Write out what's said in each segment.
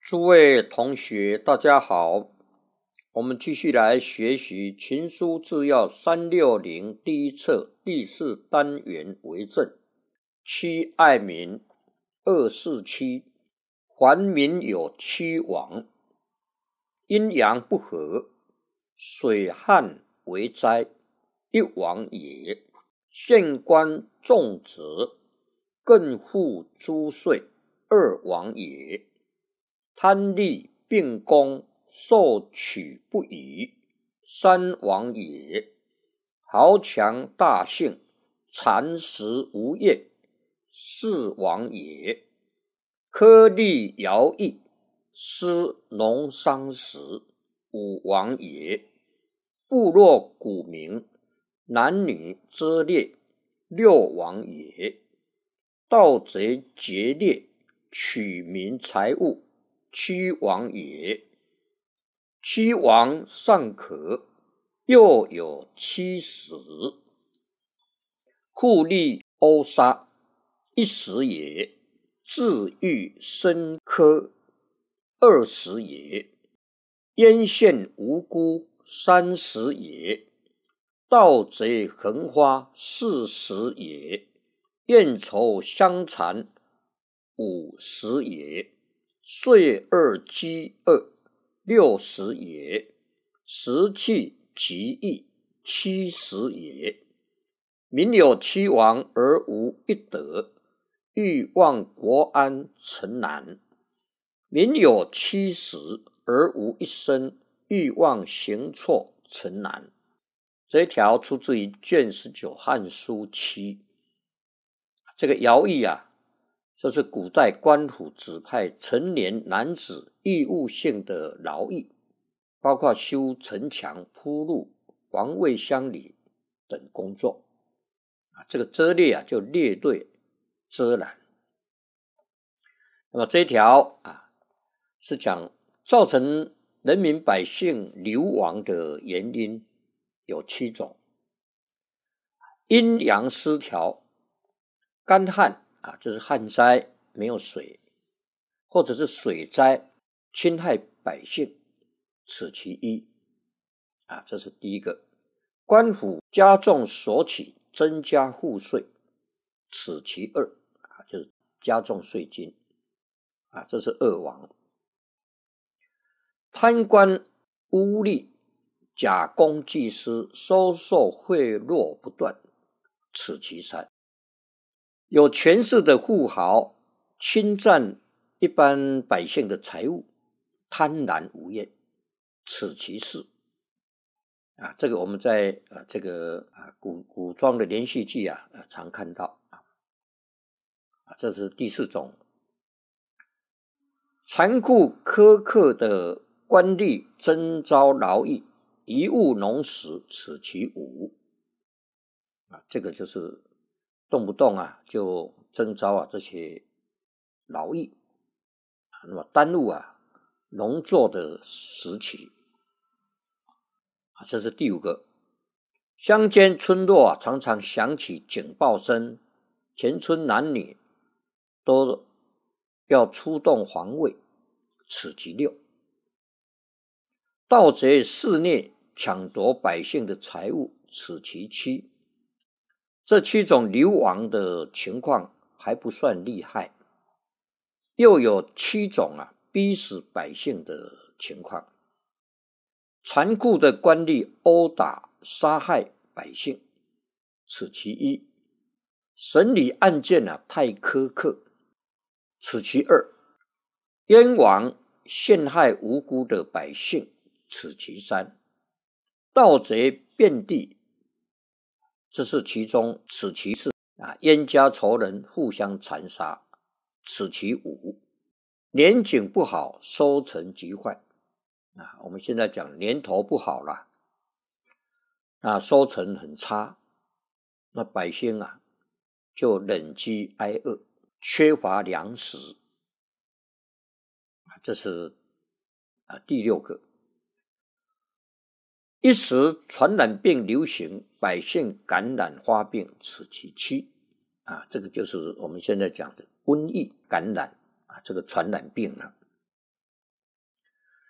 诸位同学，大家好，我们继续来学习《群书治要360》第一册第4单元为政。七爱民247，凡民有七亡，阴阳不和，水旱为灾，一亡也。县官重责，更付租税，二亡也。贪利并公，受取不已，三亡也。豪强大姓，蚕食无厌，四亡也。苛利徭役，失农桑时，五亡也。部落古民，男女遮猎，六亡也。盗贼劫掠，取民财物，七亡也。七亡尚可，又有七死。互利殴杀，一死也。自欲深苛，二死也。冤陷无辜，三死也。盗贼横花，四死也。怨仇相残，五死也。岁二饥饿，六死也。食气极易，七死也。民有七亡而无一德，欲望国安诚难。民有七死而无一生，欲望行错诚难。这一条出自于卷19汉书7。这个徭役这是古代官府指派成年男子义务性的劳役，包括修城墙、铺路、防卫乡里等工作。这个遮猎就猎队遮拦。那么这一条是讲造成人民百姓流亡的原因有7种：阴阳失调、干旱就是旱灾没有水，或者是水灾侵害百姓，此其一。这是第一个。官府加重索取，增加赋税，此其二。就是加重税金，这是二亡。贪官污吏，假公济私，收受贿赂不断，此其三。有权势的富豪侵占一般百姓的财物，贪婪无厌，此其四。这个我们在这个古装的连续剧常看到。这是第4种。残酷苛刻的官吏征召劳役，贻误农时，此其五。这个就是动不动就征召这些劳役，那么耽误农作的时期。这是第5个。乡间村落常常响起警报声，全村男女都要出动防卫，此其6。盗贼肆虐，抢夺百姓的财物，此其7。这7种流亡的情况还不算厉害，又有7种逼死百姓的情况。残酷的官吏殴打杀害百姓，此其一。审理案件太苛刻，此其二。冤枉陷害无辜的百姓，此其三。盗贼遍地，这是其中，此其四。冤家仇人互相残杀，此其五。年景不好，收成极坏。我们现在讲年头不好了，收成很差，那百姓就忍饥挨饿，缺乏粮食。这是第6个。一时传染病流行，百姓感染发病，此其7。这个就是我们现在讲的瘟疫感染这个传染病了。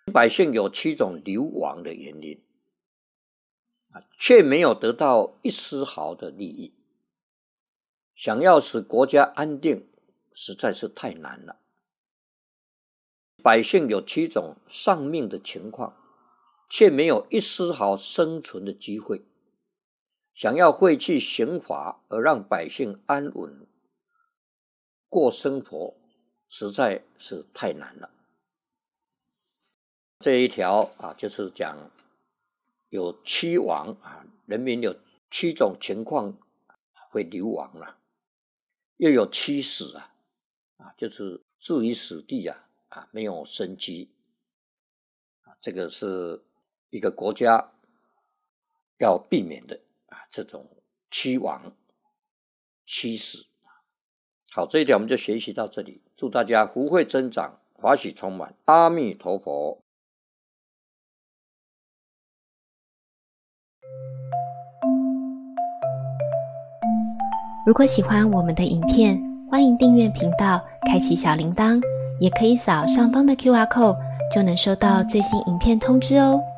百姓有7种流亡的原因，却没有得到一丝毫的利益。想要使国家安定，实在是太难了。百姓有7种丧命的情况，却没有一丝毫生存的机会。想要废弃刑罚而让百姓安稳过生活，实在是太难了。这一条就是讲有7亡人民有7种情况会流亡了，又有7死就是置于死地没有生机这个是一个国家要避免的这种7亡7死。好，这一条我们就学习到这里，祝大家福慧增长，法喜充满，阿弥陀佛。 如果喜欢我们的影片，欢迎订阅频道，开启小铃铛，也可以扫上方的 QR code， 就能收到最新影片通知哦。